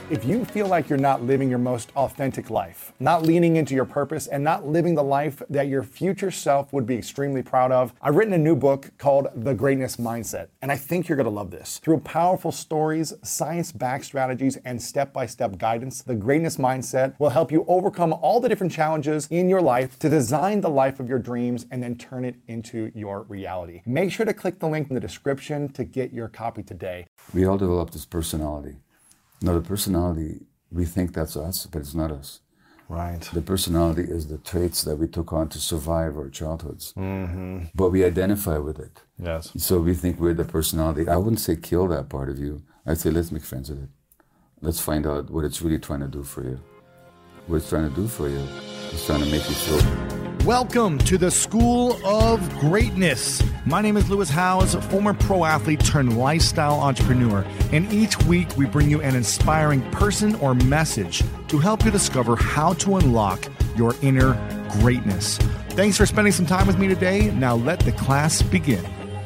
If you feel like you're not living your most authentic life, not leaning into your purpose, and not living the life that your future self would be extremely proud of, I've written a new book called The Greatness Mindset, and I think you're gonna love this. Through powerful stories, science-backed strategies, and step-by-step guidance, The Greatness Mindset will help you overcome all the different challenges in your life to design the life of your dreams and then turn it into your reality. Make sure to click the link in the description to get your copy today. We all develop this personality. Now, the personality, we think that's us, but it's not us. Right. The personality is the traits that we took on to survive our childhoods. Mm-hmm. But we identify with it. Yes. So we think we're the personality. I wouldn't say kill that part of you. I'd say let's make friends with it. Let's find out what it's really trying to do for you. What it's trying to do for you is trying to make you feel. Welcome to the School of Greatness. My name is Lewis Howes, former pro athlete turned lifestyle entrepreneur. And each week we bring you an inspiring person or message to help you discover how to unlock your inner greatness. Thanks for spending some time with me today. Now let the class begin.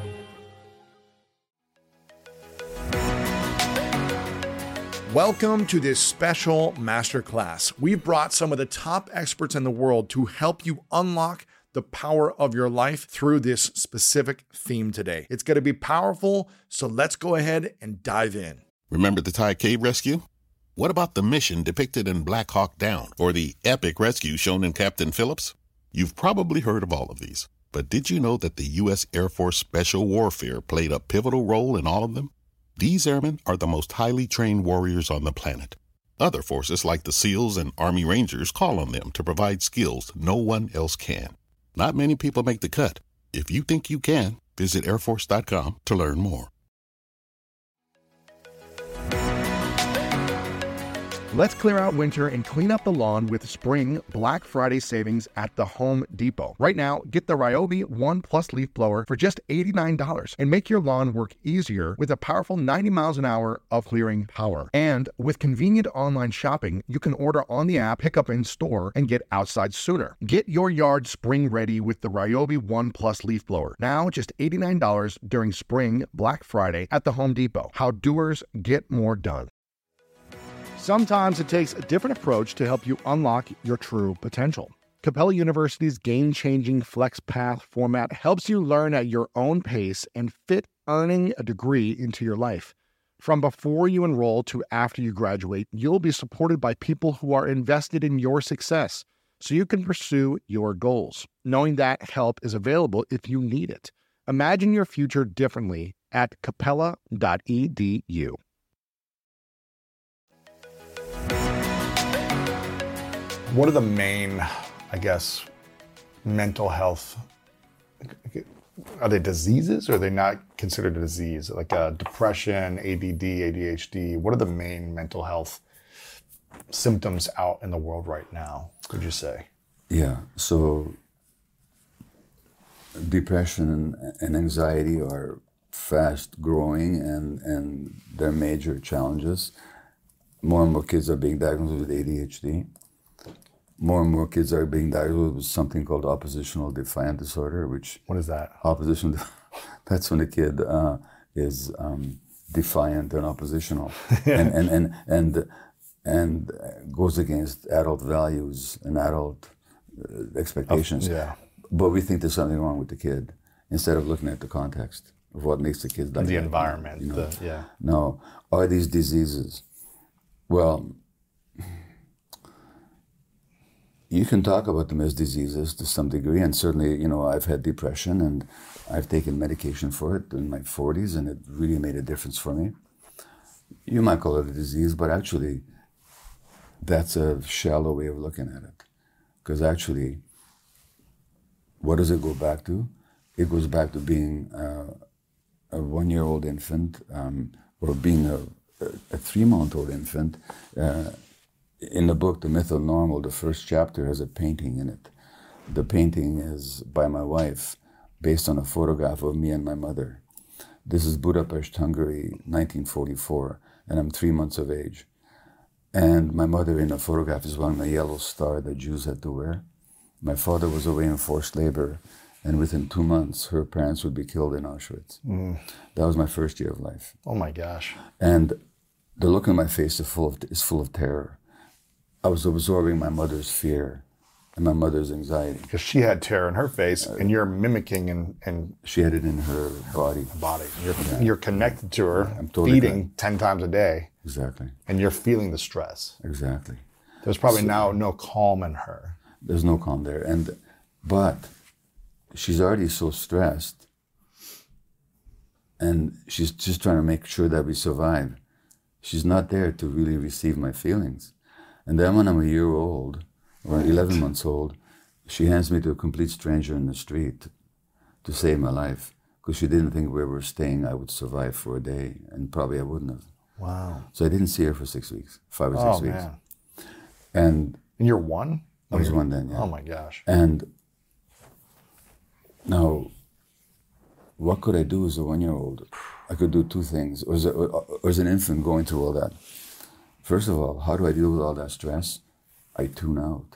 Welcome to this special masterclass. We've brought some of the top experts in the world to help you unlock the power of your life through this specific theme today. It's going to be powerful, so let's go ahead and dive in. Remember the Thai cave rescue? What about the mission depicted in Black Hawk Down or the epic rescue shown in Captain Phillips? You've probably heard of all of these, but did you know that the U.S. Air Force Special Warfare played a pivotal role in all of them? These airmen are the most highly trained warriors on the planet. Other forces like the SEALs and Army Rangers call on them to provide skills no one else can. Not many people make the cut. If you think you can, visit airforce.com to learn more. Let's clear out winter and clean up the lawn with spring Black Friday savings at the Home Depot. Right now, get the Ryobi One Plus leaf blower for just $89 and make your lawn work easier with a powerful 90 miles an hour of clearing power. And with convenient online shopping, you can order on the app, pick up in store, and get outside sooner. Get your yard spring ready with the Ryobi One Plus leaf blower. Now just $89 during spring Black Friday at the Home Depot. How doers get more done. Sometimes it takes a different approach to help you unlock your true potential. Capella University's game-changing FlexPath format helps you learn at your own pace and fit earning a degree into your life. From before you enroll to after you graduate, you'll be supported by people who are invested in your success, so you can pursue your goals, knowing that help is available if you need it. Imagine your future differently at capella.edu. What are the main, mental health? Are they diseases or are they not considered a disease? Like depression, ADD, ADHD. What are the main mental health symptoms out in the world right now, would you say? Yeah, so depression and anxiety are fast growing and they're major challenges. More and more kids are being diagnosed with ADHD. More and more kids are being diagnosed with something called oppositional defiant disorder, which... What is that? That's when a kid is defiant and oppositional and goes against adult values and adult expectations. Yeah. But we think there's something wrong with the kid instead of looking at the context of what makes the kid like the that. environment. You know? No. Are these diseases? Well, you can talk about them as diseases to some degree, and certainly, I've had depression and I've taken medication for it in my 40s, and it really made a difference for me. You might call it a disease, but actually, that's a shallow way of looking at it. Because actually, what does it go back to? It goes back to being a 1-year-old infant or being a 3-month-old infant. In the book, The Myth of Normal, the first chapter has a painting in it. The painting is by my wife, based on a photograph of me and my mother. This is Budapest, Hungary, 1944, and I'm 3 months of age. And my mother in the photograph is wearing a yellow star that Jews had to wear. My father was away in forced labor, and within 2 months, her parents would be killed in Auschwitz. That was my first year of life. Oh my gosh. And the look on my face is full of terror. I was absorbing my mother's fear and my mother's anxiety. Because she had terror in her face, and you're mimicking and She had it in her body. body. You're connected to her, I'm totally feeding 10 times a day, Exactly. and you're feeling the stress. Exactly. There's probably now no calm in her. There's no calm there. But she's already so stressed, and she's just trying to make sure that we survive. She's not there to really receive my feelings. And then when I'm a year old, or 11 months old, she hands me to a complete stranger in the street to save my life, because she didn't think where we were staying I would survive for a day, and probably I wouldn't have. Wow. So I didn't see her for 6 weeks, 5 or 6 Oh, weeks. man. And And you're one? I was one then, yeah. Oh, my gosh. And now, what could I do as a 1-year-old? I could do two things. Or as an infant going through all that. First of all, how do I deal with all that stress? I tune out.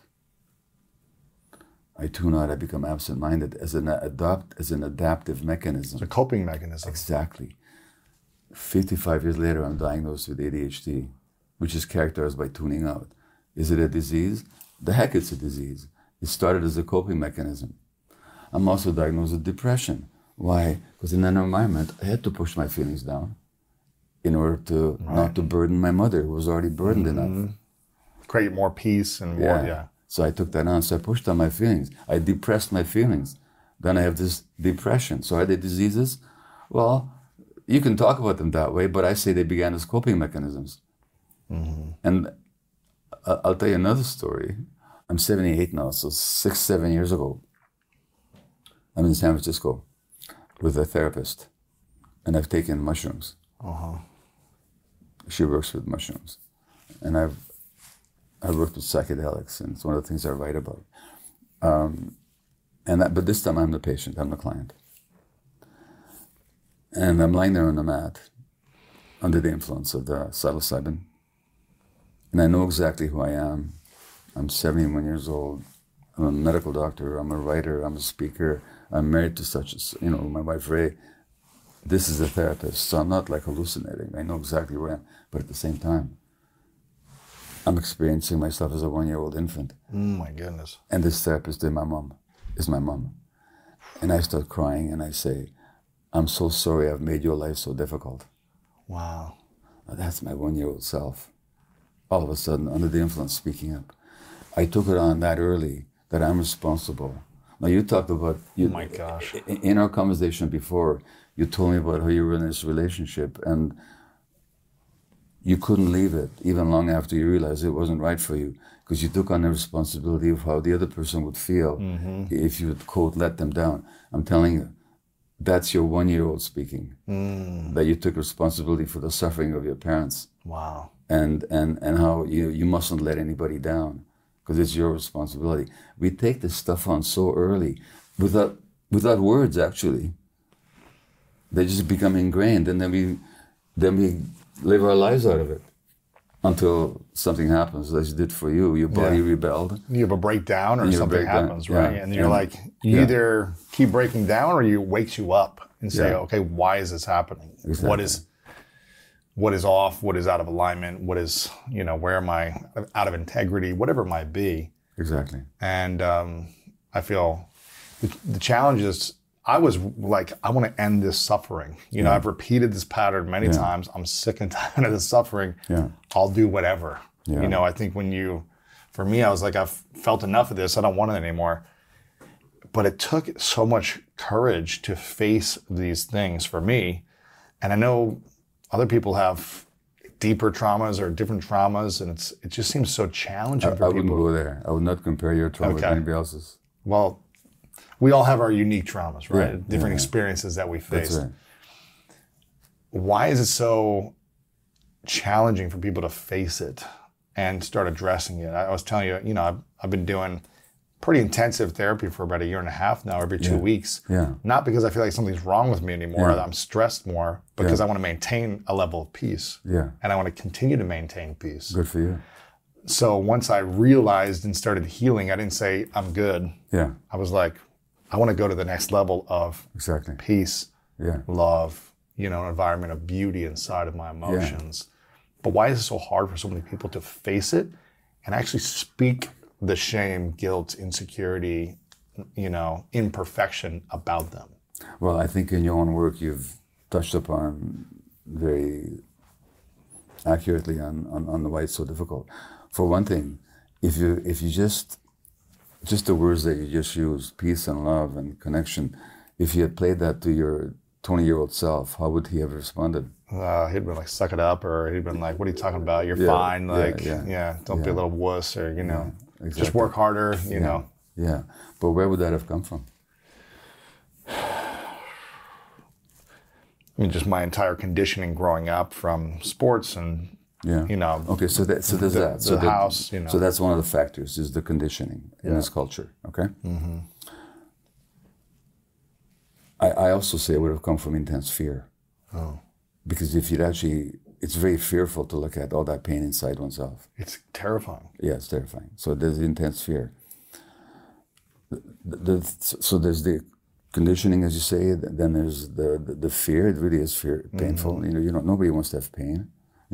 I become absent-minded as an adaptive mechanism. It's a coping mechanism. Exactly. 55 years later, I'm diagnosed with ADHD, which is characterized by tuning out. Is it a disease? The heck it's a disease. It started as a coping mechanism. I'm also diagnosed with depression. Why? Because in that environment, I had to push my feelings down in order to not to burden my mother, who was already burdened enough. Create more peace and more, yeah. So I took that on. So I pushed on my feelings. I depressed my feelings. Then I have this depression. So are they diseases? Well, you can talk about them that way, but I say they began as coping mechanisms. And I'll tell you another story. I'm 78 now, so 6, 7 years ago, I'm in San Francisco with a therapist, and I've taken mushrooms. She works with mushrooms, and I've worked with psychedelics, and it's one of the things I write about. But this time I'm the patient, I'm the client. And I'm lying there on the mat under the influence of the psilocybin. And I know exactly who I am. I'm 71 years old. I'm a medical doctor, I'm a writer, I'm a speaker. I'm married to my wife Ray. This is a therapist, so I'm not like hallucinating. I know exactly where I am. But at the same time, I'm experiencing myself as a 1-year-old infant. Oh my goodness. And this therapist is my mom. And I start crying and I say, I'm so sorry I've made your life so difficult. Wow. Now, that's my 1-year-old self. All of a sudden, under the influence, speaking up. I took it on that early, that I'm responsible. Now you talked about... Oh my gosh. In our conversation before, you told me about how you were in this relationship and you couldn't leave it even long after you realized it wasn't right for you, because you took on the responsibility of how the other person would feel if you would, quote, let them down. I'm telling you, that's your 1-year-old speaking, that you took responsibility for the suffering of your parents. Wow. And how you mustn't let anybody down, because it's your responsibility. We take this stuff on so early, without words, actually. They just become ingrained, and then we live our lives out of it until something happens, as it did for you. Your body rebelled. You have a breakdown or something happens, right? Yeah. And you're like, you either keep breaking down or you wakes you up and say, okay, why is this happening? Exactly. What is off? What is out of alignment? What is, where am I out of integrity? Whatever it might be. Exactly. And I feel the challenge is, I was like, I want to end this suffering. I've repeated this pattern many times. I'm sick and tired of this suffering. Yeah. I'll do whatever. Yeah. I think for me, I was like, I've felt enough of this. I don't want it anymore. But it took so much courage to face these things for me. And I know other people have deeper traumas or different traumas, and it just seems so challenging for people. I wouldn't go there. I would not compare your trauma with anybody else's. Well, we all have our unique traumas, right? Yeah, Different experiences that we face. That's right. Why is it so challenging for people to face it and start addressing it? I was telling you, I've been doing pretty intensive therapy for about 1.5 years now, every 2 weeks. Yeah. Not because I feel like something's wrong with me anymore, I'm stressed more, because I want to maintain a level of peace. Yeah. And I want to continue to maintain peace. Good for you. So once I realized and started healing, I didn't say I'm good. Yeah. I was like, I want to go to the next level of Exactly. peace, Yeah. love, an environment of beauty inside of my emotions. But why is it so hard for so many people to face it and actually speak the shame, guilt, insecurity, imperfection about them? Well, I think in your own work you've touched upon very accurately on why it's so difficult. For one thing, if you just the words that you just used, peace and love and connection, if you had played that to your 20-year-old self, how would he have responded? He'd been like, suck it up, or he'd been like, what are you talking about? You're fine. Like, don't be a little wuss, or, exactly. Just work harder, you know. Yeah. But where would that have come from? I mean, just my entire conditioning growing up from sports and, Okay, so there's that. So the house, So that's one of the factors, is the conditioning in this culture, okay? Mm-hmm. I also say it would have come from intense fear. Oh. Because if you'd actually, it's very fearful to look at all that pain inside oneself. It's terrifying. Yeah, it's terrifying. So there's intense fear. So there's the conditioning, as you say, then there's the fear. It really is fear, painful. Mm-hmm. Nobody wants to have pain,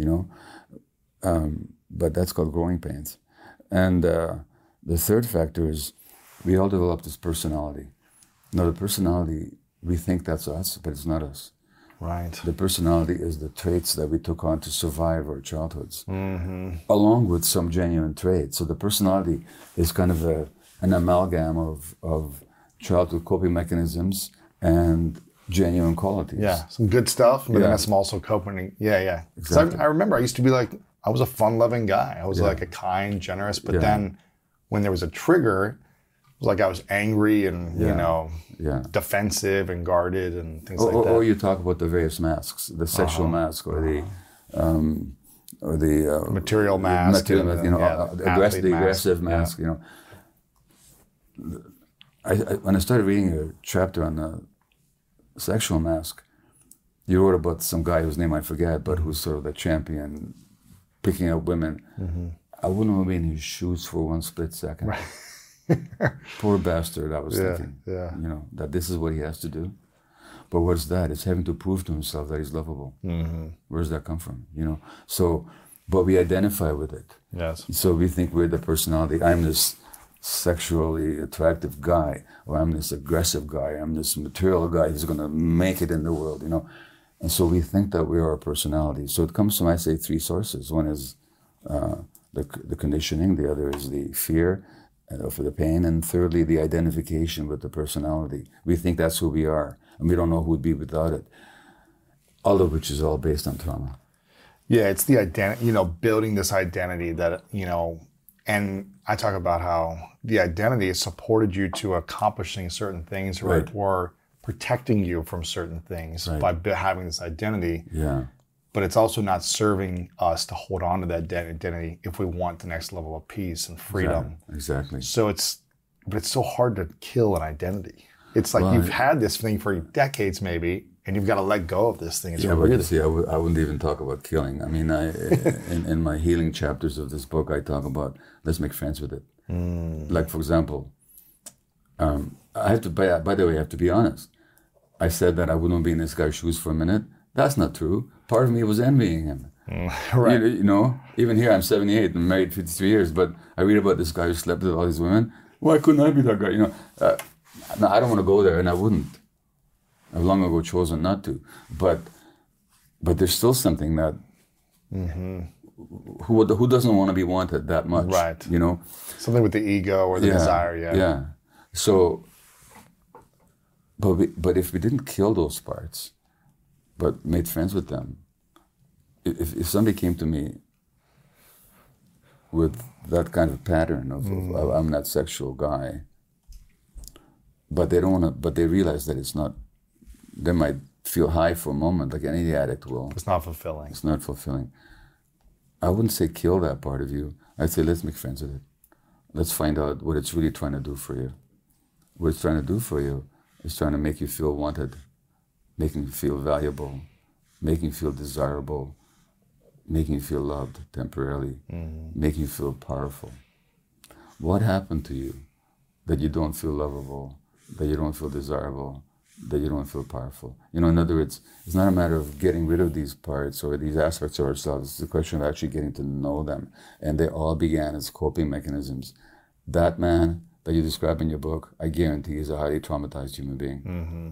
but that's called growing pains. And the third factor is we all develop this personality. Now the personality, we think that's us, but it's not us. Right. The personality is the traits that we took on to survive our childhoods, mm-hmm. along with some genuine traits. So the personality is kind of an amalgam of childhood coping mechanisms and genuine qualities. Yeah, some good stuff, but then that's some also coping. Yeah. Exactly. I remember I used to be like, I was a fun-loving guy. I was like a kind, generous, but then when there was a trigger, it was like I was angry and, defensive and guarded and things like that. Or you talk about the various masks, the sexual mask or the material mask, aggressive mask. When I started reading a chapter on the sexual mask, you wrote about some guy whose name I forget, but who's sort of the champion, picking up women. Mm-hmm. I wouldn't want to be in his shoes for one split second. Right. Poor bastard, I was thinking, that this is what he has to do. But what's that? It's having to prove to himself that he's lovable. Mm-hmm. Where does that come from? So, but we identify with it. Yes. So we think we're the personality. I'm this sexually attractive guy, or I'm this aggressive guy, I'm this material guy who's going to make it in the world, And so we think that we are our personality. So it comes from, I say, three sources. One is the conditioning, the other is the fear for the pain, and thirdly, the identification with the personality. We think that's who we are, and we don't know who we'd be without it. All of which is all based on trauma. Yeah, it's the identity, building this identity that, and I talk about how the identity has supported you to accomplishing certain things, right? Or protecting you from certain things by having this identity. Yeah. But it's also not serving us to hold on to that identity if we want the next level of peace and freedom. Exactly. So it's so hard to kill an identity. It's like you've had this thing for decades maybe, and you've got to let go of this thing. But you see, I wouldn't even talk about killing. I mean, in my healing chapters of this book, I talk about let's make friends with it. Like, for example, I have to, by the way, I have to be honest. I said that I wouldn't be in this guy's shoes for a minute. That's not true. Part of me was envying him. Right. Even here, I'm 78 and married 53 years, but I read about this guy who slept with all these women. Why couldn't I be that guy? No, I don't want to go there, and I wouldn't. I've long ago chosen not to. But there's still something that who doesn't want to be wanted that much? Right. Something with the ego or the desire. Yeah. So, but if we didn't kill those parts, but made friends with them, if somebody came to me with that kind of pattern of I'm that sexual guy, but they don't want to, but they realize that it's not. They might feel high for a moment, like any addict will. It's not fulfilling. It's not fulfilling. I wouldn't say kill that part of you. I'd say let's make friends with it. Let's find out what it's really trying to do for you. What it's trying to do for you is trying to make you feel wanted, making you feel valuable, making you feel desirable, making you feel loved temporarily, making you feel powerful. What happened to you that you don't feel lovable, that you don't feel desirable, that you don't feel powerful. In other words, it's not a matter of getting rid of these parts or these aspects of ourselves. It's a question of actually getting to know them. And they all began as coping mechanisms. That man that you describe in your book, I guarantee is a highly traumatized human being. Mm-hmm.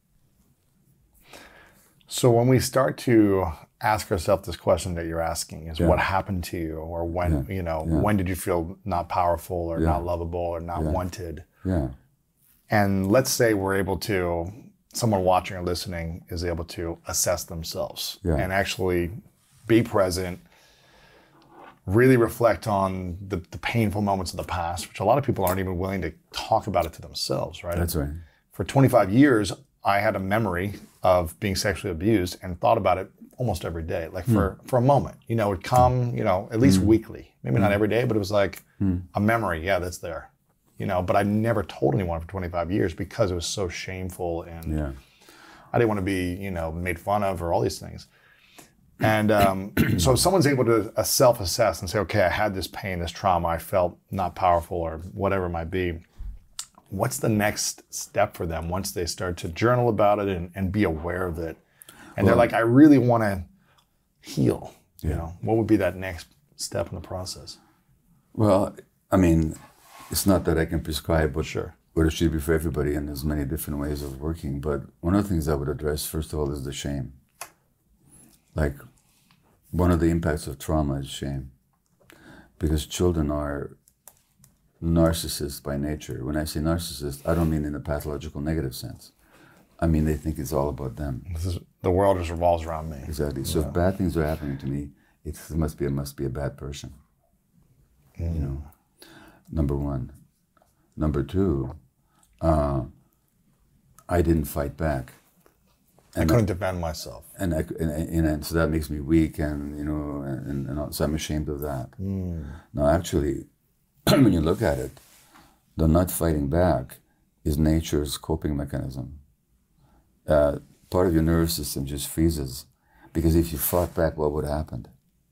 So when we start to ask ourselves this question that you're asking is what happened to you, or when, when did you feel not powerful or not lovable or not wanted? Yeah. And let's say we're able to, someone watching or listening is able to assess themselves and actually be present, really reflect on the painful moments of the past, which a lot of people aren't even willing to talk about it to themselves, right? That's right. For 25 years, I had a memory of being sexually abused and thought about it almost every day, like for a moment. It would come, at least weekly. Maybe not every day, but it was like a memory. Yeah, that's there. But I never told anyone for 25 years because it was so shameful and I didn't want to be, made fun of or all these things. And so if someone's able to self-assess and say, okay, I had this pain, this trauma, I felt not powerful or whatever it might be, what's the next step for them once they start to journal about it and be aware of it? And they're like, I really want to heal. What would be that next step in the process? Well, I mean, it's not that I can prescribe what it should be for everybody, and there's many different ways of working. But one of the things I would address, first of all, is the shame. Like, one of the impacts of trauma is shame. Because children are narcissists by nature. When I say narcissist, I don't mean in a pathological negative sense. I mean, they think it's all about them. The world just revolves around me. Exactly. So if bad things are happening to me, it must be a bad person. Number one. Number two, I didn't fight back. I couldn't defend myself. And so that makes me weak, and so I'm ashamed of that. Now, actually, when you look at it, the not fighting back is nature's coping mechanism. Part of your nervous system just freezes, because if you fought back, what would happen?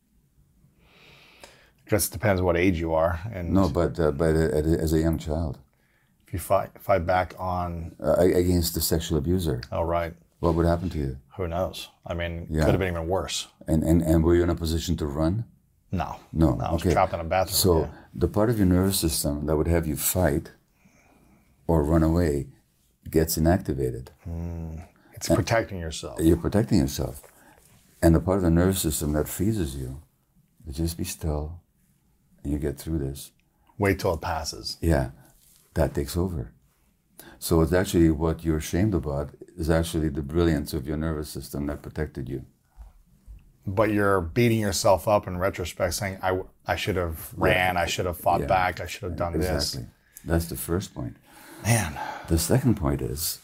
I guess it depends what age you are. And no, but as a young child. If you fight back on... against the sexual abuser. Oh, right. What would happen to you? Who knows? I mean, it could have been even worse. And were you in a position to run? No. No, I was trapped in a bathroom. So the part of your nervous system that would have you fight or run away gets inactivated. It's protecting yourself. You're protecting yourself. And the part of the nervous system that freezes you, just be still, and you get through this. Wait till it passes. Yeah, that takes over. So it's actually what you're ashamed about is actually the brilliance of your nervous system that protected you. But you're beating yourself up in retrospect, saying, I should have ran, I should have fought back, I should have done this. Exactly. That's the first point. Man. The second point is,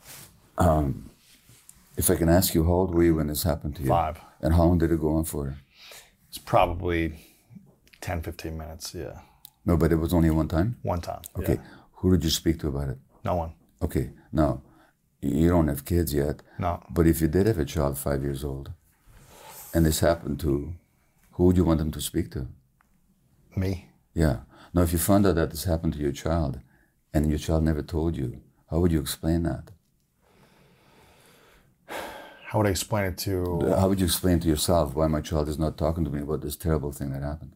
if I can ask you, how old were you when this happened to you? 5. And how long did it go on for? It's probably 10, 15 minutes, yeah. No, but it was only one time? One time, Okay. Who did you speak to about it? No one. Okay. Now, you don't have kids yet. No. But if you did have a child 5 years old, and this happened to, who would you want them to speak to? Me. Yeah. Now, if you found out that this happened to your child, and your child never told you, how would you explain that? How would I explain it to... How would you explain to yourself why my child is not talking to me about this terrible thing that happened?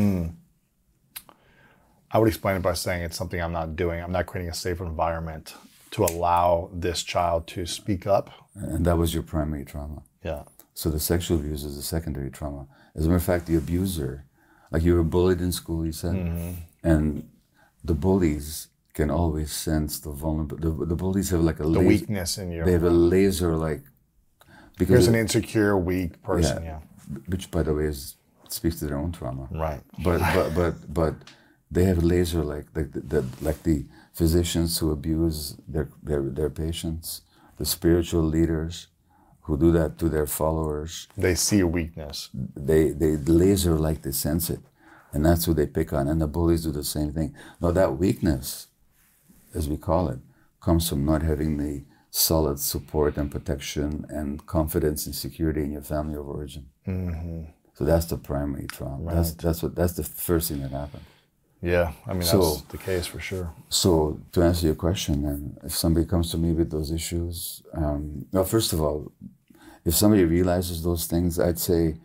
I would explain it by saying it's something I'm not doing. I'm not creating a safe environment to allow this child to speak up. And that was your primary trauma. Yeah. So the sexual abuse is a secondary trauma. As a matter of fact, the abuser, like you were bullied in school, you said, and the bullies can always sense the vulnerable. The bullies have like a the weakness in you. They have a laser like. Because here's an insecure, weak person. Yeah. Which, by the way, speaks to their own trauma. Right. But they have a laser like the physicians who abuse their patients, the spiritual leaders who do that to their followers. They see a weakness. They laser like they sense it, and that's who they pick on. And the bullies do the same thing. Now that weakness, as we call it, comes from not having the solid support and protection and confidence and security in your family of origin. So that's the primary trauma. Right. That's the first thing that happened. Yeah, I mean, that's the case for sure. So to answer your question, then, if somebody comes to me with those issues, well, first of all, if somebody realizes those things, I'd say,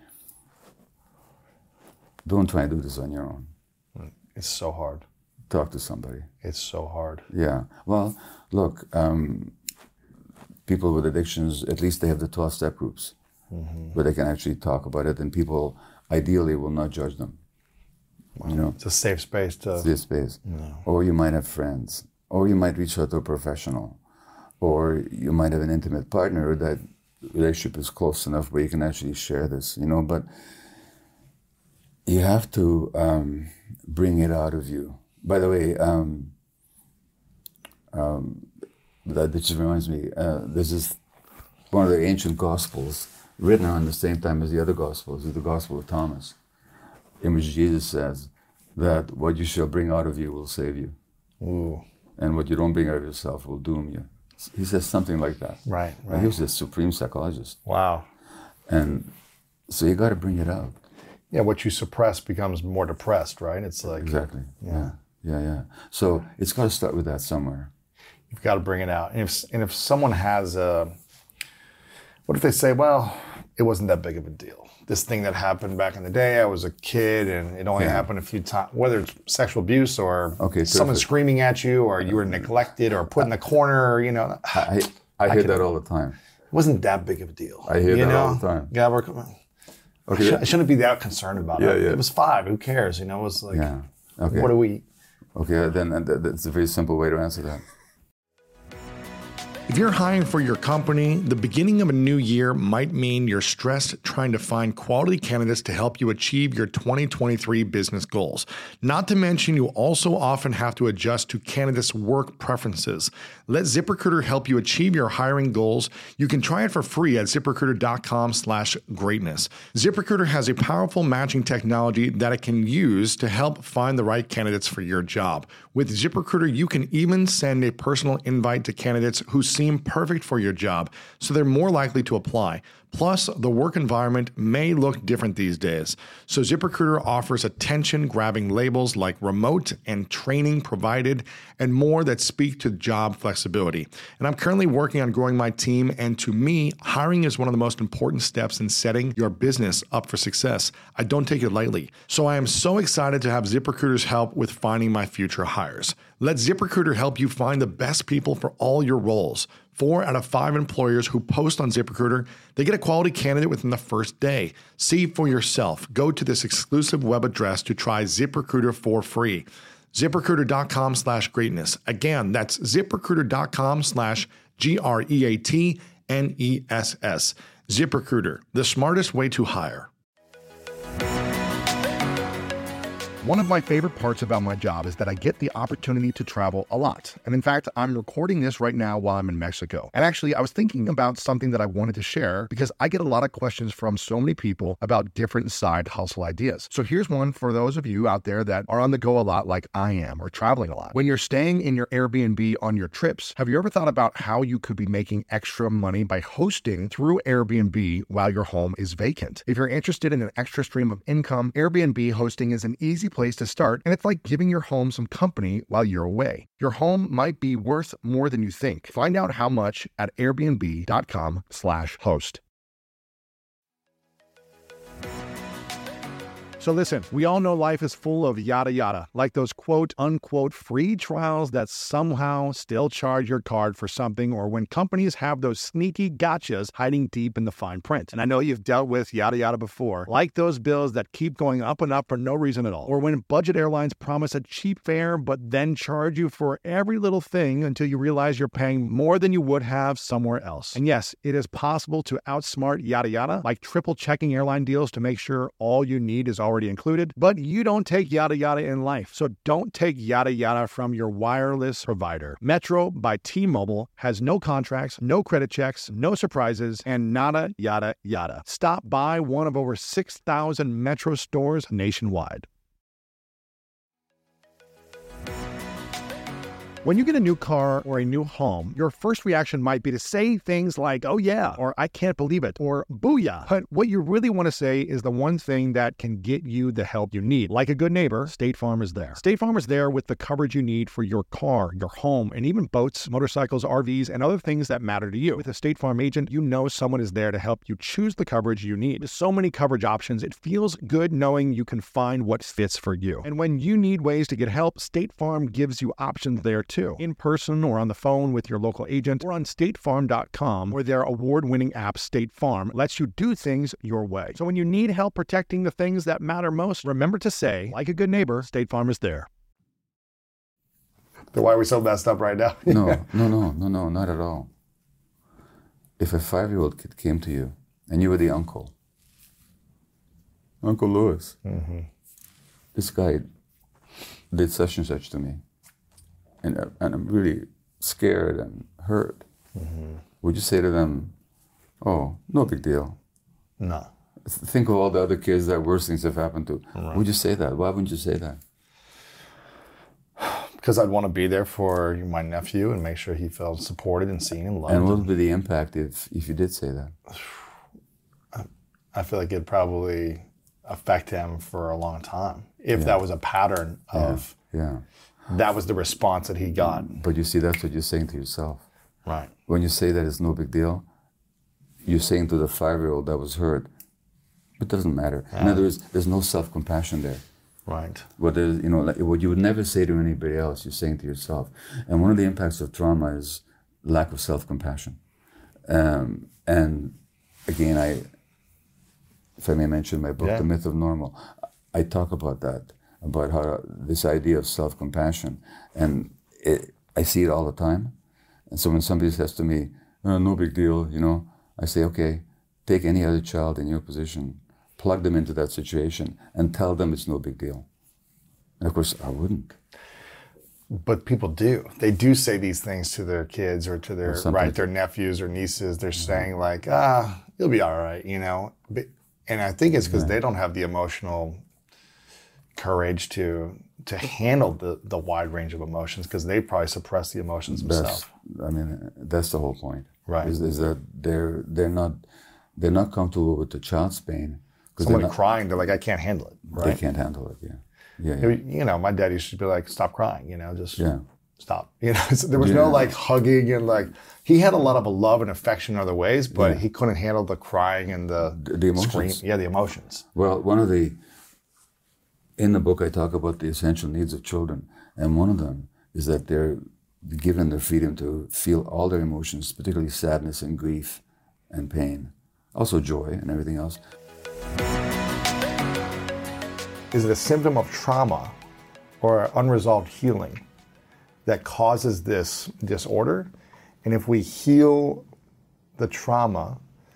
don't try and do this on your own. It's so hard. Talk to somebody. It's so hard. Yeah. Well, look, people with addictions, at least they have the 12-step groups where they can actually talk about it, and people ideally will not judge them. You know, it's a safe space to. Safe space. No. Or you might have friends, or you might reach out to a professional, or you might have an intimate partner that relationship is close enough where you can actually share this. You know, but you have to bring it out of you. By the way, that just reminds me. This is one of the ancient Gospels written around the same time as the other Gospels, is the Gospel of Thomas, in which Jesus says that what you shall bring out of you will save you. Ooh. And what you don't bring out of yourself will doom you. He says something like that. Right. He was a supreme psychologist. Wow. And so you got to bring it out. Yeah, what you suppress becomes more depressed, right? It's like... Exactly. Yeah. So it's got to start with that somewhere. You've got to bring it out. And if someone has a... What if they say, well, it wasn't that big of a deal. This thing that happened back in the day, I was a kid and it only happened a few times, whether it's sexual abuse or someone screaming at you or you were neglected or put in the corner, you know. I hear that all the time. It wasn't that big of a deal. I hear that all the time. Yeah, I shouldn't be that concerned about it. It was 5, who cares? You know, it was like, what do we eat? Okay, then that's a very simple way to answer that. If you're hiring for your company, the beginning of a new year might mean you're stressed trying to find quality candidates to help you achieve your 2023 business goals. Not to mention, you also often have to adjust to candidates' work preferences. Let ZipRecruiter help you achieve your hiring goals. You can try it for free at ZipRecruiter.com/greatness. ZipRecruiter has a powerful matching technology that it can use to help find the right candidates for your job. With ZipRecruiter, you can even send a personal invite to candidates who seem perfect for your job, so they're more likely to apply. Plus, the work environment may look different these days. So ZipRecruiter offers attention-grabbing labels like remote and training provided and more that speak to job flexibility. And I'm currently working on growing my team, and to me, hiring is one of the most important steps in setting your business up for success. I don't take it lightly. So I am so excited to have ZipRecruiter's help with finding my future hires. Let ZipRecruiter help you find the best people for all your roles. 4 out of 5 employers who post on ZipRecruiter, they get a quality candidate within the first day. See for yourself. Go to this exclusive web address to try ZipRecruiter for free. ZipRecruiter.com/greatness. Again, that's ZipRecruiter.com/GREATNESS. ZipRecruiter, the smartest way to hire. One of my favorite parts about my job is that I get the opportunity to travel a lot. And in fact, I'm recording this right now while I'm in Mexico. And actually, I was thinking about something that I wanted to share because I get a lot of questions from so many people about different side hustle ideas. So here's one for those of you out there that are on the go a lot like I am, or traveling a lot. When you're staying in your Airbnb on your trips, have you ever thought about how you could be making extra money by hosting through Airbnb while your home is vacant? If you're interested in an extra stream of income, Airbnb hosting is an easy place to start, and it's like giving your home some company while you're away. Your home might be worth more than you think. Find out how much at airbnb.com/host. So listen, we all know life is full of yada yada, like those quote unquote free trials that somehow still charge your card for something, or when companies have those sneaky gotchas hiding deep in the fine print. And I know you've dealt with yada yada before, like those bills that keep going up and up for no reason at all, or when budget airlines promise a cheap fare but then charge you for every little thing until you realize you're paying more than you would have somewhere else. And yes, it is possible to outsmart yada yada, like triple checking airline deals to make sure all you need is already included, but you don't take yada yada in life. So don't take yada yada from your wireless provider. Metro by T-Mobile has no contracts, no credit checks, no surprises, and nada yada yada. Stop by one of over 6,000 Metro stores nationwide. When you get a new car or a new home, your first reaction might be to say things like, oh yeah, or I can't believe it, or booyah. But what you really want to say is the one thing that can get you the help you need. Like a good neighbor, State Farm is there. State Farm is there with the coverage you need for your car, your home, and even boats, motorcycles, RVs, and other things that matter to you. With a State Farm agent, you know someone is there to help you choose the coverage you need. With so many coverage options, it feels good knowing you can find what fits for you. And when you need ways to get help, State Farm gives you options there too. In person or on the phone with your local agent or on statefarm.com, where their award-winning app State Farm lets you do things your way. So when you need help protecting the things that matter most, remember to say, like a good neighbor, State Farm is there. Then why are we so messed up right now? No, not at all. If a 5-year-old kid came to you and you were the uncle, Uncle Louis, this guy did such and such to me, and I'm really scared and hurt. Would you say to them, oh, no big deal? No. Think of all the other kids that worse things have happened to. Right. Would you say that? Why wouldn't you say that? Because I'd want to be there for my nephew and make sure he felt supported and seen and loved. And what would be the impact if you did say that? I feel like it'd probably affect him for a long time. If that was a pattern of... That was the response that he got. But you see, that's what you're saying to yourself. Right. When you say that it's no big deal, you're saying to the 5-year-old that was hurt, it doesn't matter. In other words, there's no self-compassion there. Right. What you would never say to anybody else, you're saying to yourself. And one of the impacts of trauma is lack of self-compassion. And again, if I may mention my book, The Myth of Normal, I talk about that. About how this idea of self-compassion, and I see it all the time. And so when somebody says to me, oh, no big deal, I say, okay, take any other child in your position, plug them into that situation, and tell them it's no big deal. And of course, I wouldn't. But people do. They do say these things to their kids or to their nephews or nieces. They're saying like, you'll be all right, And I think it's because they don't have the emotional courage to handle the wide range of emotions, because they probably suppress the emotions themselves. That's the whole point. Right. Is that they're not comfortable with the child's pain. Somebody crying, they're like, I can't handle it. Right? They can't handle it. Yeah. My dad used to be like, stop crying. Just stop. There was no like hugging and like, he had a lot of love and affection in other ways, but he couldn't handle the crying and the emotions. Scream. Yeah, the emotions. Well, in the book, I talk about the essential needs of children, and one of them is that they're given their freedom to feel all their emotions, particularly sadness and grief and pain, also joy and everything else. Is it a symptom of trauma or unresolved healing that causes this disorder? And if we heal the trauma,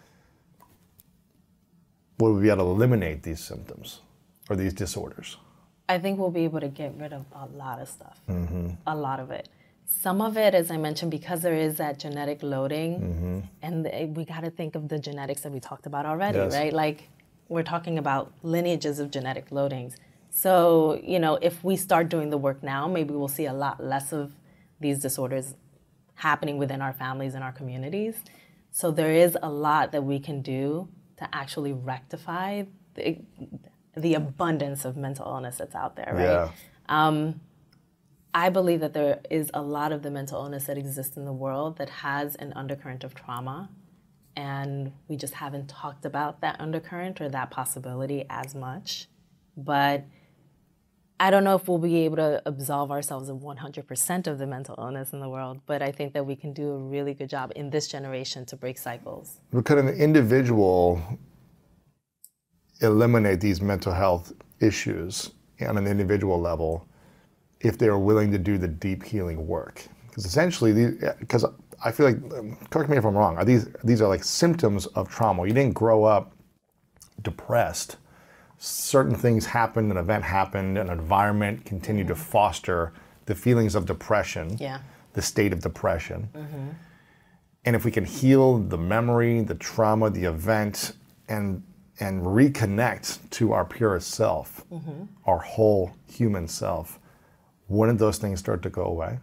will we be able to eliminate these symptoms or these disorders? I think we'll be able to get rid of a lot of stuff, a lot of it. Some of it, as I mentioned, because there is that genetic loading, and we got to think of the genetics that we talked about already, right? Like, we're talking about lineages of genetic loadings. So, if we start doing the work now, maybe we'll see a lot less of these disorders happening within our families and our communities. So there is a lot that we can do to actually rectify the abundance of mental illness that's out there, right? Yeah. I believe that there is a lot of the mental illness that exists in the world that has an undercurrent of trauma, and we just haven't talked about that undercurrent or that possibility as much. But I don't know if we'll be able to absolve ourselves of 100% of the mental illness in the world, but I think that we can do a really good job in this generation to break cycles. Could an individual eliminate these mental health issues on an individual level if they are willing to do the deep healing work? Because essentially, because I feel like, correct me if I'm wrong, these are like symptoms of trauma. You didn't grow up depressed. Certain things happened, an event happened, an environment continued to foster the feelings of depression, the state of depression. And if we can heal the memory, the trauma, the event, and reconnect to our purest self, our whole human self, wouldn't those things start to go away?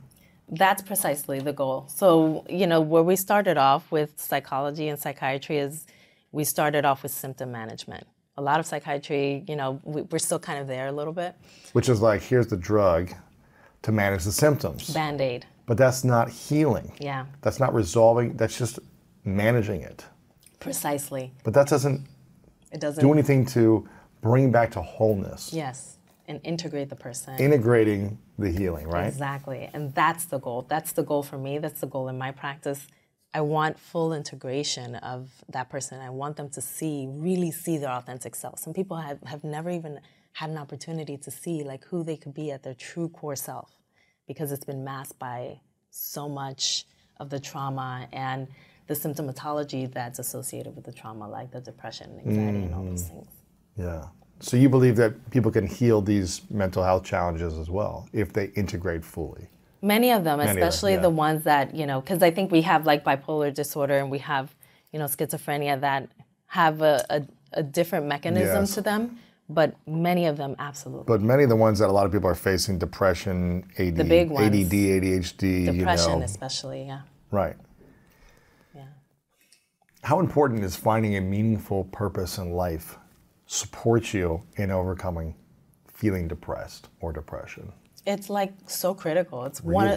That's precisely the goal. So, where we started off with psychology and psychiatry is we started off with symptom management. A lot of psychiatry, we're still kind of there a little bit. Which is like, here's the drug to manage the symptoms. Band-Aid. But that's not healing. Yeah. That's not resolving, that's just managing it. Precisely. But that doesn't do anything to bring back to wholeness. Yes, and integrate the person. Integrating the healing, right? Exactly, and that's the goal. That's the goal for me. That's the goal in my practice. I want full integration of that person. I want them to really see their authentic self. Some people have never even had an opportunity to see like who they could be at their true core self, because it's been masked by so much of the trauma and the symptomatology that's associated with the trauma, like the depression, anxiety, and all those things. Yeah. So you believe that people can heal these mental health challenges as well if they integrate fully? Many of them, especially the ones that, because I think we have like bipolar disorder and we have, schizophrenia that have a different mechanism to them, but many of them absolutely. But many of the ones that a lot of people are facing, depression, the big ones. ADD, ADHD, depression especially, yeah. Right. Yeah. How important is finding a meaningful purpose in life support you in overcoming feeling depressed or depression? It's like so critical. It's really?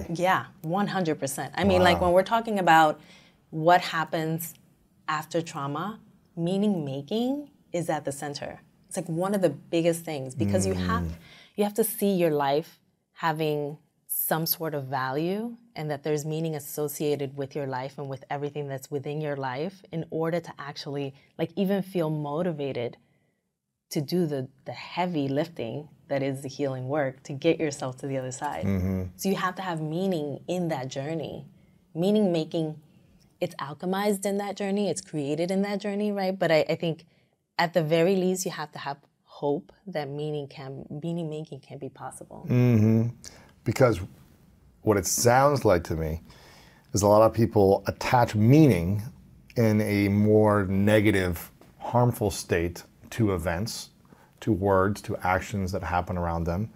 100%. I mean, like when we're talking about what happens after trauma, meaning making is at the center. It's like one of the biggest things because you have to see your life having some sort of value and that there's meaning associated with your life and with everything that's within your life in order to actually like even feel motivated to do the heavy lifting that is the healing work to get yourself to the other side. So you have to have meaning in that journey. Meaning making, it's alchemized in that journey, it's created in that journey, right? But I think at the very least, you have to have hope that meaning making can be possible. Because what it sounds like to me is a lot of people attach meaning in a more negative, harmful state to events, to words, to actions that happen around them.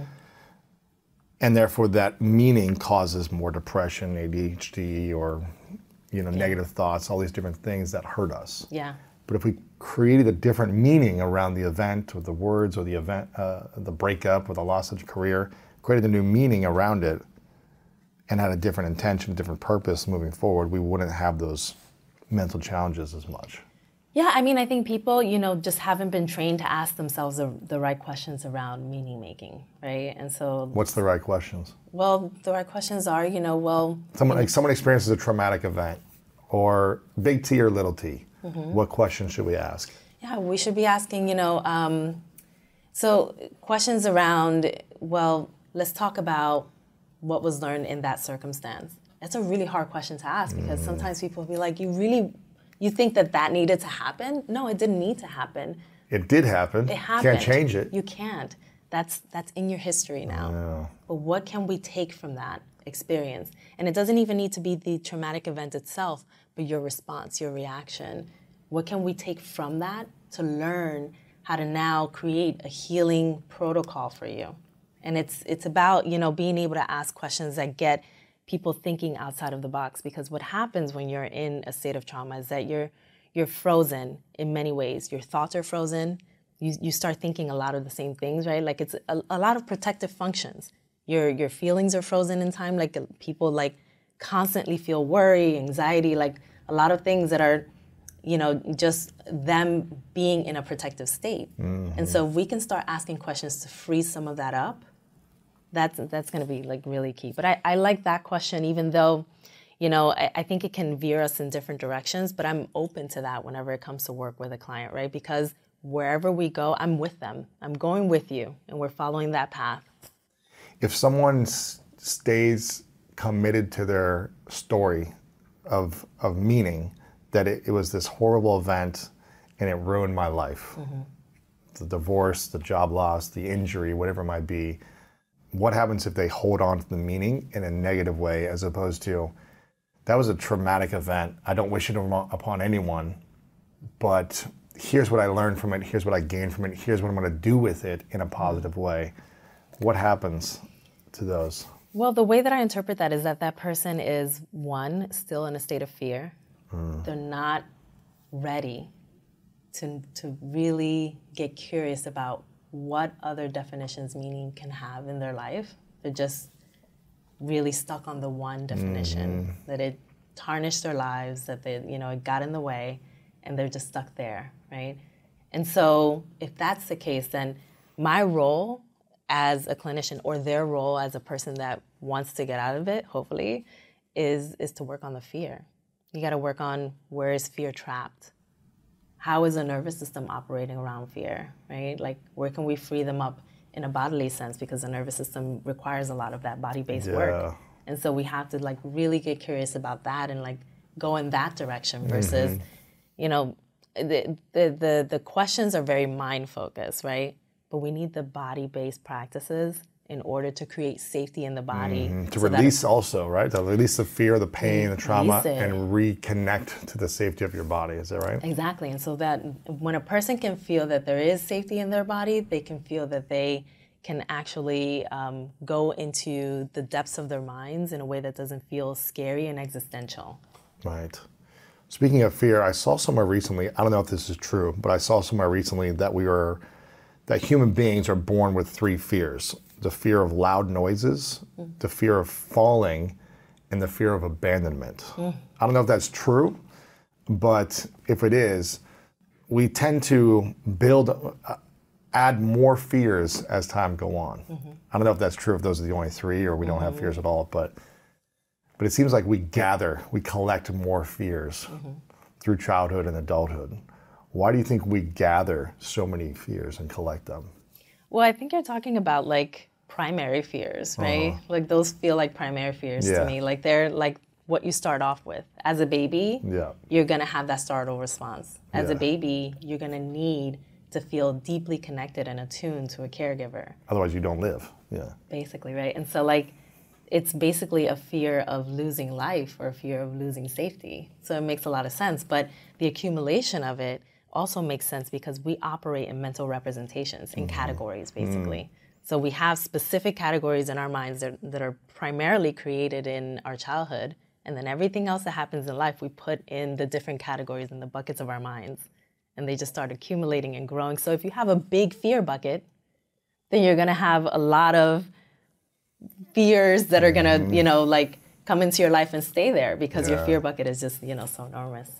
And therefore that meaning causes more depression, ADHD, or negative thoughts, all these different things that hurt us. Yeah. But if we created a different meaning around the event or the words or the event, the breakup or the loss of career, created a new meaning around it and had a different intention, a different purpose moving forward, we wouldn't have those mental challenges as much. Yeah, I mean, I think people, just haven't been trained to ask themselves the right questions around meaning making, right? And so... What's the right questions? Well, the right questions are, Someone experiences a traumatic event, or big T or little t. What questions should we ask? Yeah, we should be asking, so questions around, well, let's talk about what was learned in that circumstance. That's a really hard question to ask because sometimes people will be like, you think that needed to happen? No, it didn't need to happen. It did happen. It happened. Can't change it. You can't. That's in your history now. Yeah. But what can we take from that experience? And it doesn't even need to be the traumatic event itself, but your response, your reaction. What can we take from that to learn how to now create a healing protocol for you? And it's about, being able to ask questions that get people thinking outside of the box, because what happens when you're in a state of trauma is that you're frozen in many ways. Your thoughts are frozen. You start thinking a lot of the same things, right? Like it's a lot of protective functions. Your feelings are frozen in time. Like people like constantly feel worry, anxiety, like a lot of things that are, just them being in a protective state. And so if we can start asking questions to free some of that up, that's going to be like really key. But I like that question, even though, I think it can veer us in different directions, but I'm open to that whenever it comes to work with a client, right? Because wherever we go, I'm with them. I'm going with you, and we're following that path. If someone stays committed to their story of meaning, that it was this horrible event and it ruined my life, the divorce, the job loss, the injury, whatever it might be, what happens if they hold on to the meaning in a negative way as opposed to, that was a traumatic event, I don't wish it upon anyone, but here's what I learned from it, here's what I gained from it, here's what I'm going to do with it in a positive way. What happens to those? Well, the way that I interpret that is that that person is, one, still in a state of fear. They're not ready to really get curious about what other definitions meaning can have in their life. They're just really stuck on the one definition, that it tarnished their lives, that they, it got in the way, and they're just stuck there, right? And so if that's the case, then my role as a clinician, or their role as a person that wants to get out of it, hopefully, is to work on the fear. You got to work on, where is fear trapped? How is the nervous system operating around fear, right? Like, where can we free them up in a bodily sense, because the nervous system requires a lot of that body-based work. And so we have to really get curious about that and go in that direction versus, the questions are very mind-focused, right? But we need the body-based practices in order to create safety in the body. To release also, right? To release the fear, the pain, the trauma, and reconnect to the safety of your body. Is that right? Exactly. And so that when a person can feel that there is safety in their body, they can feel that they can actually go into the depths of their minds in a way that doesn't feel scary and existential. Right. Speaking of fear, I saw somewhere recently, I don't know if this is true, but I saw somewhere recently that that human beings are born with 3 fears. The fear of loud noises, the fear of falling, and the fear of abandonment. I don't know if that's true, but if it is, we tend to add more fears as time go on. I don't know if that's true, if those are the only 3, or we don't have fears at all, but it seems like we collect more fears through childhood and adulthood. Why do you think we gather so many fears and collect them? Well, I think you're talking about primary fears, right? Those feel like primary fears to me. They're what you start off with. As a baby, you're gonna have that startle response. As a baby, you're gonna need to feel deeply connected and attuned to a caregiver. Otherwise you don't live, Basically, right? And so it's basically a fear of losing life or a fear of losing safety. So it makes a lot of sense, but the accumulation of it also makes sense because we operate in mental representations, in categories, basically. So we have specific categories in our minds that are primarily created in our childhood, and then everything else that happens in life, we put in the different categories in the buckets of our minds, and they just start accumulating and growing. So if you have a big fear bucket, then you're gonna have a lot of fears that are gonna, come into your life and stay there because your fear bucket is just, so enormous.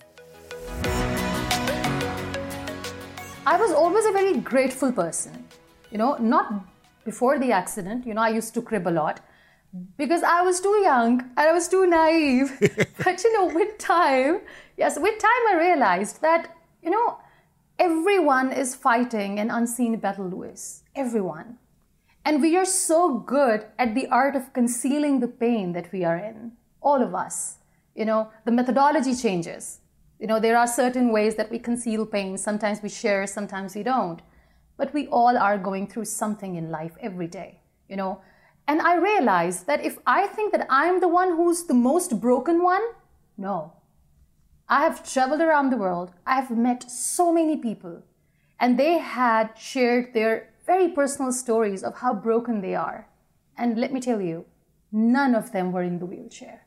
I was always a very grateful person, not before the accident. I used to crib a lot because I was too young and I was too naive. But, with time I realized that, everyone is fighting an unseen battle, Louis. Everyone. And we are so good at the art of concealing the pain that we are in. All of us. The methodology changes. There are certain ways that we conceal pain. Sometimes we share, sometimes we don't. But we all are going through something in life every day, And I realized that if I think that I'm the one who's the most broken one, no. I have traveled around the world. I have met so many people. And they had shared their very personal stories of how broken they are. And let me tell you, none of them were in the wheelchair.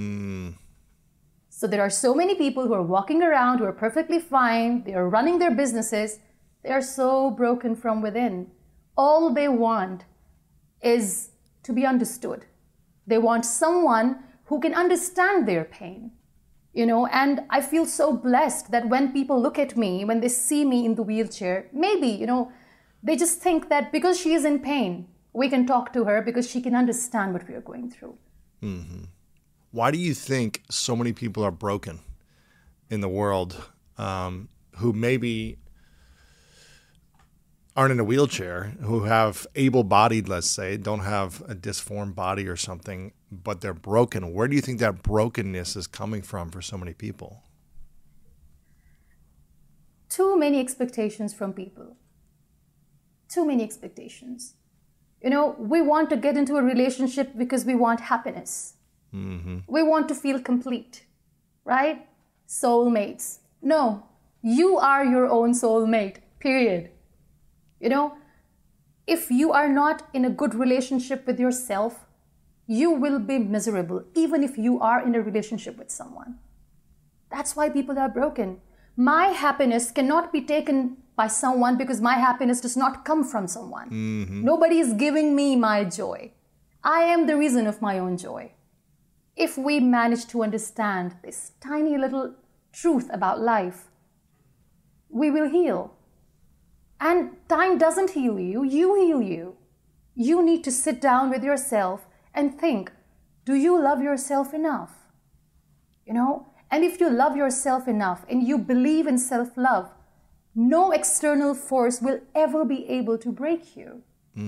So there are so many people who are walking around, who are perfectly fine, they are running their businesses, they are so broken from within. All they want is to be understood. They want someone who can understand their pain. And I feel so blessed that when people look at me, when they see me in the wheelchair, maybe, they just think that because she is in pain, we can talk to her because she can understand what we are going through. Why do you think so many people are broken in the world who maybe aren't in a wheelchair, who have able-bodied, let's say, don't have a disformed body or something, but they're broken? Where do you think that brokenness is coming from for so many people? Too many expectations from people. Too many expectations. We want to get into a relationship because we want happiness. We want to feel complete, right? Soulmates. No, you are your own soulmate, period. If you are not in a good relationship with yourself, you will be miserable even if you are in a relationship with someone. That's why people are broken. My happiness cannot be taken by someone because my happiness does not come from someone. Nobody is giving me my joy. I am the reason of my own joy. If we manage to understand this tiny little truth about life, we will heal. And time doesn't heal you, you heal you. You need to sit down with yourself and think, do you love yourself enough? You know, and if you love yourself enough and you believe in self-love, no external force will ever be able to break you.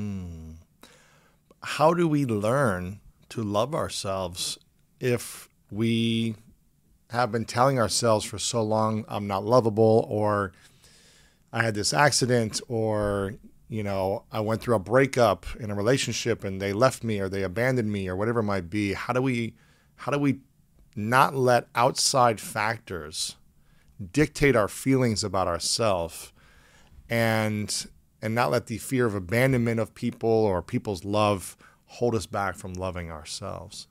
How do we learn to love ourselves if we have been telling ourselves for so long, I'm not lovable, or I had this accident, or, you know, I went through a breakup in a relationship and they left me or they abandoned me or whatever it might be. How do we not let outside factors dictate our feelings about ourselves and not let the fear of abandonment of people or people's love hold us back from loving ourselves?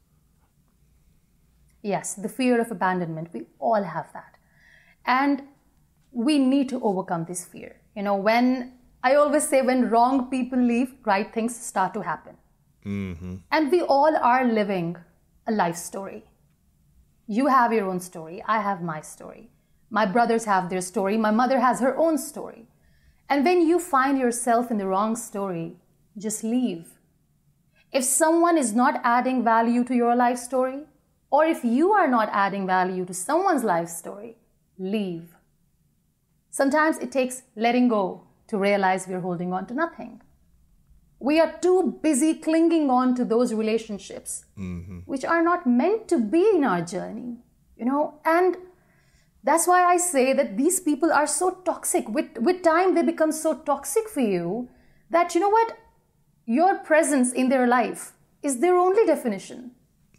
Yes, the fear of abandonment, we all have that. And we need to overcome this fear. You know, I always say when wrong people leave, right things start to happen. And we all are living a life story. You have your own story. I have my story. My brothers have their story. My mother has her own story. And when you find yourself in the wrong story, just leave. If someone is not adding value to your life story, or if you are not adding value to someone's life story, leave. Sometimes it takes letting go to realize we're holding on to nothing. We are too busy clinging on to those relationships, which are not meant to be in our journey, you know, and that's why I say that these people are so toxic. With time, they become so toxic for you that, you know what, your presence in their life is their only definition.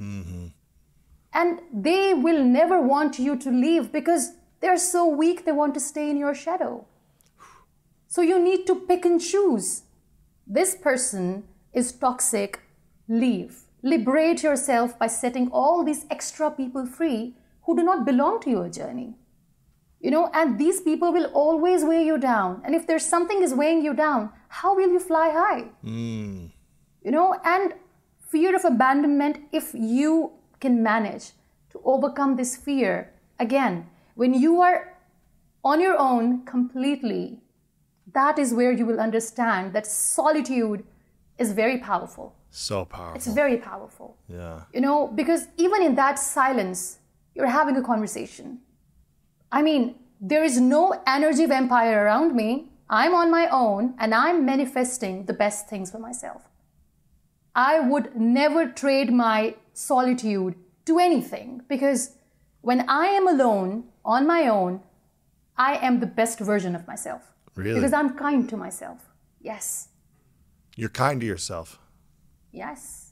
And they will never want you to leave because they're so weak, they want to stay in your shadow. So you need to pick and choose. This person is toxic, leave. Liberate yourself by setting all these extra people free who do not belong to your journey. You know, and these people will always weigh you down. And if there's something is weighing you down, how will you fly high? You know, and fear of abandonment, if you can manage to overcome this fear, again, when you are on your own completely, that is where you will understand that solitude is very powerful. So powerful. It's very powerful. Yeah. You know, because even in that silence, you're having a conversation. I mean, there is no energy vampire around me. I'm on my own and I'm manifesting the best things for myself. I would never trade my solitude to anything because when I am alone, on my own, I am the best version of myself. Really? Because I'm kind to myself. Yes. You're kind to yourself. Yes.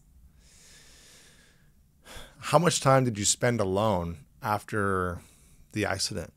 How much time did you spend alone after the accident?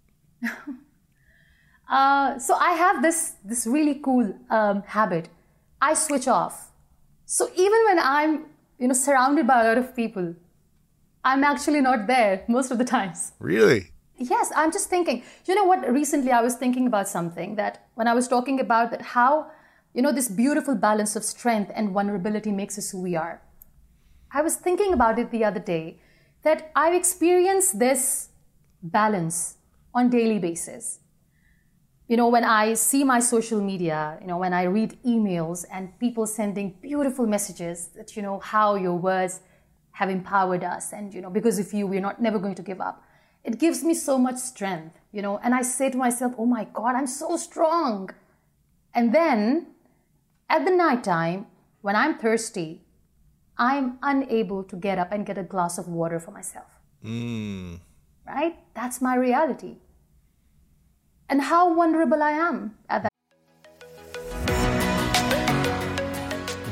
So I have this really cool habit. I switch off. So even when I'm, you know, surrounded by a lot of people, I'm actually not there most of the times. Really? Yes, I'm just thinking, you know what, recently I was thinking about something that when I was talking about that how, you know, this beautiful balance of strength and vulnerability makes us who we are. I was thinking about it the other day that I've experienced this balance on daily basis. You know, when I see my social media, you know, when I read emails and people sending beautiful messages that, you know, how your words have empowered us and, you know, because of you, we're never going to give up. It gives me so much strength, you know, and I say to myself, oh my God, I'm so strong. And then at the nighttime, when I'm thirsty, I'm unable to get up and get a glass of water for myself. Right? That's my reality. And how vulnerable I am at that.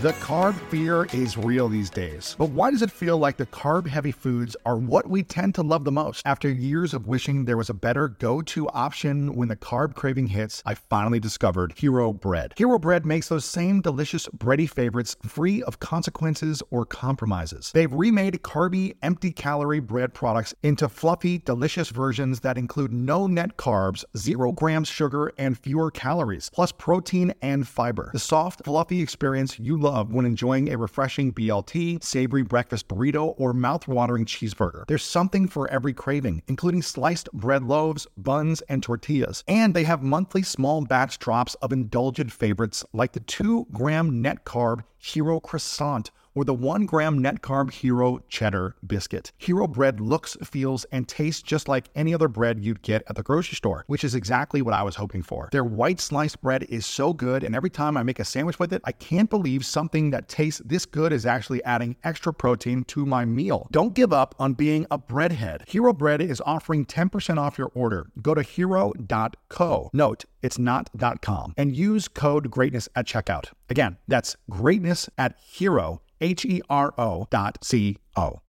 The carb fear is real these days, but why does it feel like the carb-heavy foods are what we tend to love the most? After years of wishing there was a better go-to option when the carb craving hits, I finally discovered Hero Bread. Hero Bread makes those same delicious bready favorites free of consequences or compromises. They've remade carby, empty-calorie bread products into fluffy, delicious versions that include no net carbs, 0 grams sugar, and fewer calories, plus protein and fiber. The soft, fluffy experience you love when enjoying a refreshing BLT, savory breakfast burrito, or mouth-watering cheeseburger. There's something for every craving, including sliced bread loaves, buns, and tortillas. And they have monthly small batch drops of indulgent favorites like the 2-gram net carb Hero Croissant or the 1-gram net carb Hero Cheddar Biscuit. Hero Bread looks, feels, and tastes just like any other bread you'd get at the grocery store, which is exactly what I was hoping for. Their white sliced bread is so good, and every time I make a sandwich with it, I can't believe something that tastes this good is actually adding extra protein to my meal. Don't give up on being a breadhead. Hero Bread is offering 10% off your order. Go to hero.co. Note, it's not .com. And use code GREATNESS at checkout. Again, that's greatness at hero, HERO.co.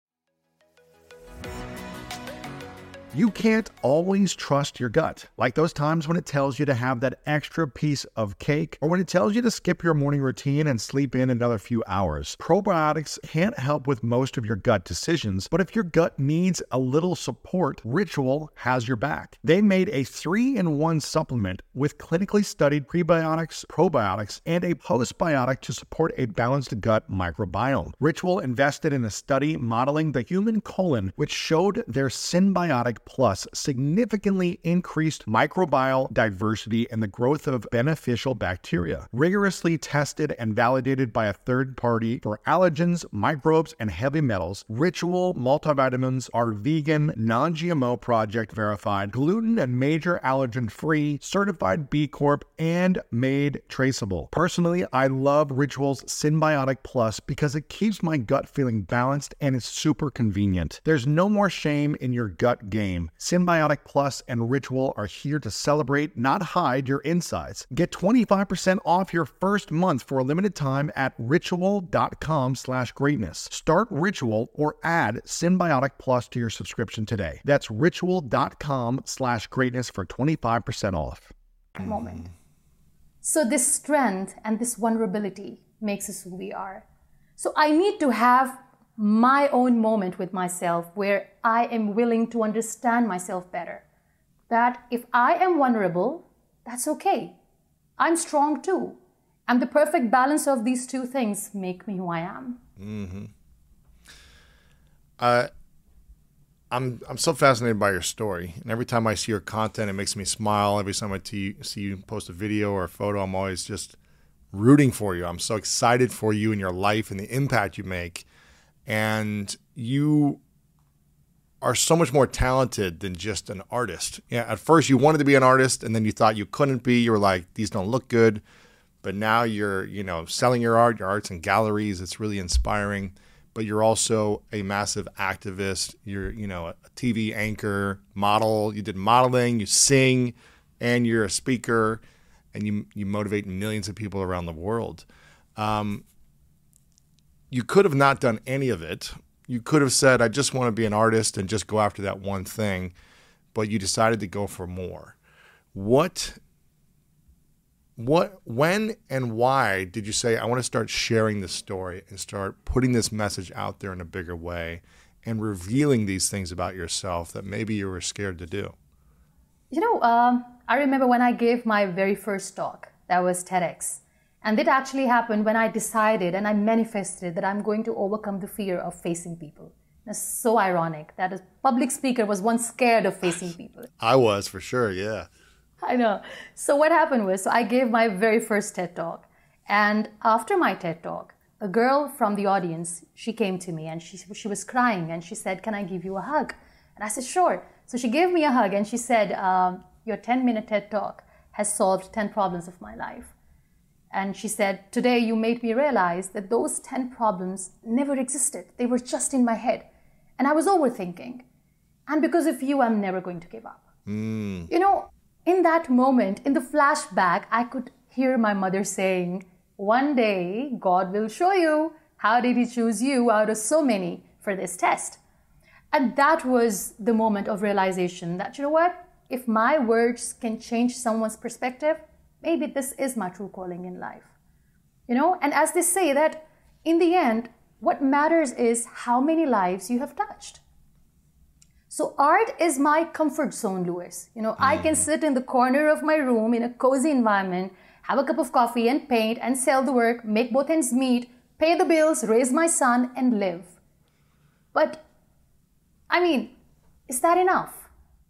You can't always trust your gut, like those times when it tells you to have that extra piece of cake or when it tells you to skip your morning routine and sleep in another few hours. Probiotics can't help with most of your gut decisions, but if your gut needs a little support, Ritual has your back. They made a 3-in-1 supplement with clinically studied prebiotics, probiotics, and a postbiotic to support a balanced gut microbiome. Ritual invested in a study modeling the human colon, which showed their Synbiotic Plus significantly increased microbial diversity and the growth of beneficial bacteria. Rigorously tested and validated by a third party for allergens, microbes, and heavy metals, Ritual multivitamins are vegan, non-GMO project verified, gluten and major allergen free, certified B Corp, and made traceable. Personally, I love Ritual's Synbiotic Plus because it keeps my gut feeling balanced and is super convenient. There's no more shame in your gut game. Synbiotic Plus and Ritual are here to celebrate, not hide your insides. Get 25% off your first month for a limited time at ritual.com/greatness. Start Ritual or add Synbiotic Plus to your subscription today. That's ritual.com/greatness for 25% off. Moment. So this strength and this vulnerability makes us who we are. So I need to have my own moment with myself where I am willing to understand myself better. That if I am vulnerable, that's okay. I'm strong too. And the perfect balance of these two things make me who I am. Mm-hmm. I'm so fascinated by your story. And every time I see your content, it makes me smile. Every time I see you post a video or a photo, I'm always just rooting for you. I'm so excited for you and your life and the impact you make. And you are so much more talented than just an artist. Yeah, at first you wanted to be an artist and then you thought you couldn't be. You were like, these don't look good. But now you're, selling your art's in galleries. It's really inspiring. But you're also a massive activist. You're, a TV anchor, model. You did modeling, you sing, and you're a speaker, and you motivate millions of people around the world. You could have not done any of it. You could have said, I just want to be an artist and just go after that one thing, but you decided to go for more. When and why did you say, I want to start sharing this story and start putting this message out there in a bigger way and revealing these things about yourself that maybe you were scared to do? I remember when I gave my very first talk, that was TEDx. And that actually happened when I decided and I manifested that I'm going to overcome the fear of facing people. It's so ironic that a public speaker was once scared of facing people. I was, for sure, yeah. I know. So what happened was, I gave my very first TED Talk. And after my TED Talk, a girl from the audience, she came to me and she was crying and she said, can I give you a hug? And I said, sure. So she gave me a hug and she said, your 10-minute TED Talk has solved 10 problems of my life. And she said, today you made me realize that those 10 problems never existed. They were just in my head. And I was overthinking. And because of you, I'm never going to give up. In that moment, in the flashback, I could hear my mother saying, one day God will show you how did he choose you out of so many for this test. And that was the moment of realization that, you know what, if my words can change someone's perspective, maybe this is my true calling in life. You know, and as they say that in the end, what matters is how many lives you have touched. So art is my comfort zone, Louis. You know, I can sit in the corner of my room in a cozy environment, have a cup of coffee and paint and sell the work, make both ends meet, pay the bills, raise my son and live. But, I mean, is that enough?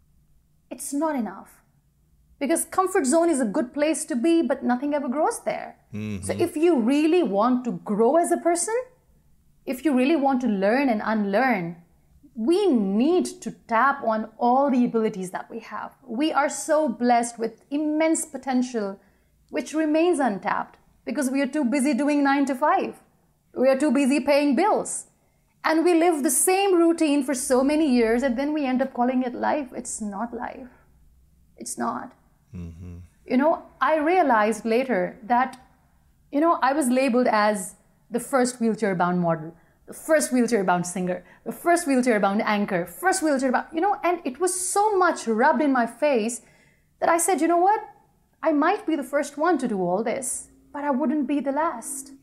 It's not enough. Because comfort zone is a good place to be, but nothing ever grows there. So if you really want to grow as a person, if you really want to learn and unlearn, we need to tap on all the abilities that we have. We are so blessed with immense potential, which remains untapped because we are too busy doing 9 to 5. We are too busy paying bills. And we live the same routine for so many years, and then we end up calling it life. It's not life. It's not. You know, I realized later that, you know, I was labeled as the first wheelchair-bound model, the first wheelchair-bound singer, the first wheelchair-bound anchor, first wheelchair-bound, you know, and it was so much rubbed in my face that I said, you know what? I might be the first one to do all this, but I wouldn't be the last.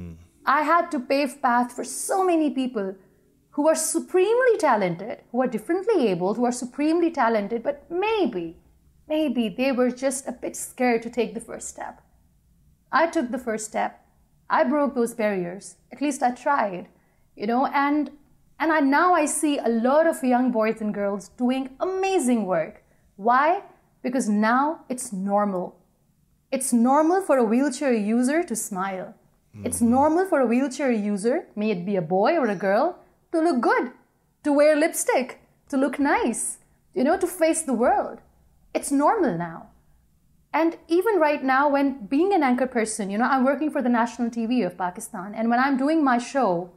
I had to pave path for so many people who are supremely talented, who are differently abled, who are supremely talented, but maybe they were just a bit scared to take the first step. I took the first step. I broke those barriers. At least I tried, you know, and now I see a lot of young boys and girls doing amazing work. Why? Because now it's normal. It's normal for a wheelchair user to smile. It's normal for a wheelchair user, may it be a boy or a girl, to look good, to wear lipstick, to look nice, you know, to face the world. It's normal now. And even right now, when being an anchor person, you know, I'm working for the national TV of Pakistan, and when I'm doing my show,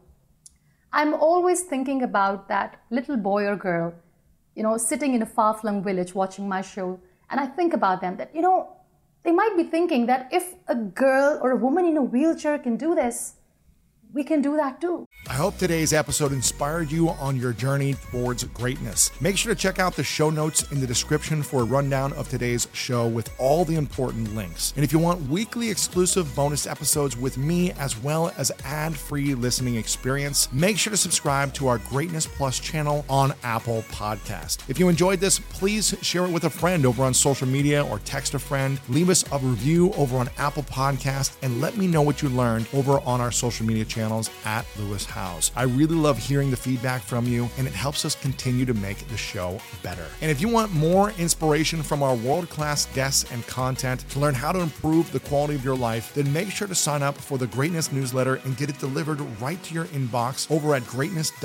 I'm always thinking about that little boy or girl, you know, sitting in a far-flung village watching my show. And I think about them that, you know, they might be thinking that if a girl or a woman in a wheelchair can do this, we can do that too. I hope today's episode inspired you on your journey towards greatness. Make sure to check out the show notes in the description for a rundown of today's show with all the important links. And if you want weekly exclusive bonus episodes with me, as well as ad-free listening experience, make sure to subscribe to our Greatness Plus channel on Apple Podcast. If you enjoyed this, please share it with a friend over on social media or text a friend. Leave us a review over on Apple Podcast and let me know what you learned over on our social media channels at Louis Howes. I really love hearing the feedback from you, and it helps us continue to make the show better. And if you want more inspiration from our world-class guests and content to learn how to improve the quality of your life, then make sure to sign up for the Greatness newsletter and get it delivered right to your inbox over at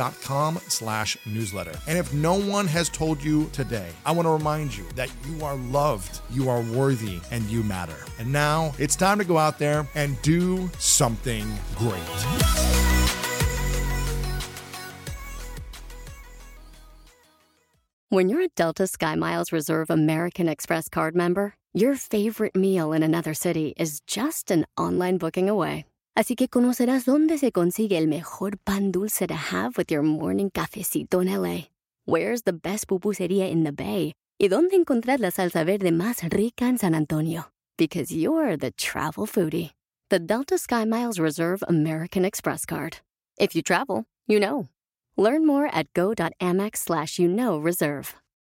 greatness.com/newsletter. And if no one has told you today, I want to remind you that you are loved, you are worthy, and you matter. And now it's time to go out there and do something great. When you're a Delta SkyMiles Reserve American Express card member, your favorite meal in another city is just an online booking away. Así que conocerás dónde se consigue el mejor pan dulce to have with your morning cafecito en LA. Where's the best pupusería in the Bay? Y dónde encontrar la salsa verde más rica en San Antonio. Because you're the travel foodie. The Delta SkyMiles Reserve American Express card. If you travel, you know. Learn more at go.amex/reserve.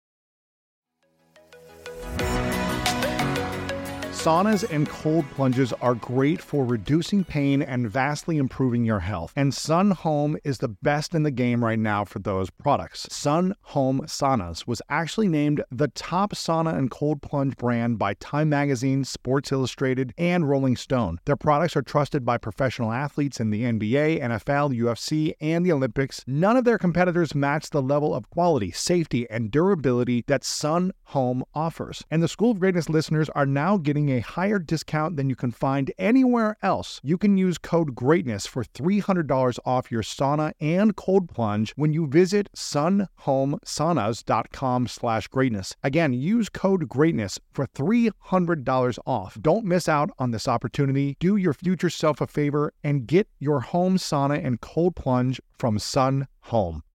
Saunas and cold plunges are great for reducing pain and vastly improving your health. And Sun Home is the best in the game right now for those products. Sun Home Saunas was actually named the top sauna and cold plunge brand by Time Magazine, Sports Illustrated, and Rolling Stone. Their products are trusted by professional athletes in the NBA, NFL, UFC, and the Olympics. None of their competitors match the level of quality, safety, and durability that Sun Home offers. And the School of Greatness listeners are now getting a higher discount than you can find anywhere else. You can use code GREATNESS for $300 off your sauna and cold plunge when you visit sunhomesaunas.com/greatness. Again, use code GREATNESS for $300 off. Don't miss out on this opportunity. Do your future self a favor and get your home sauna and cold plunge from Sun Home.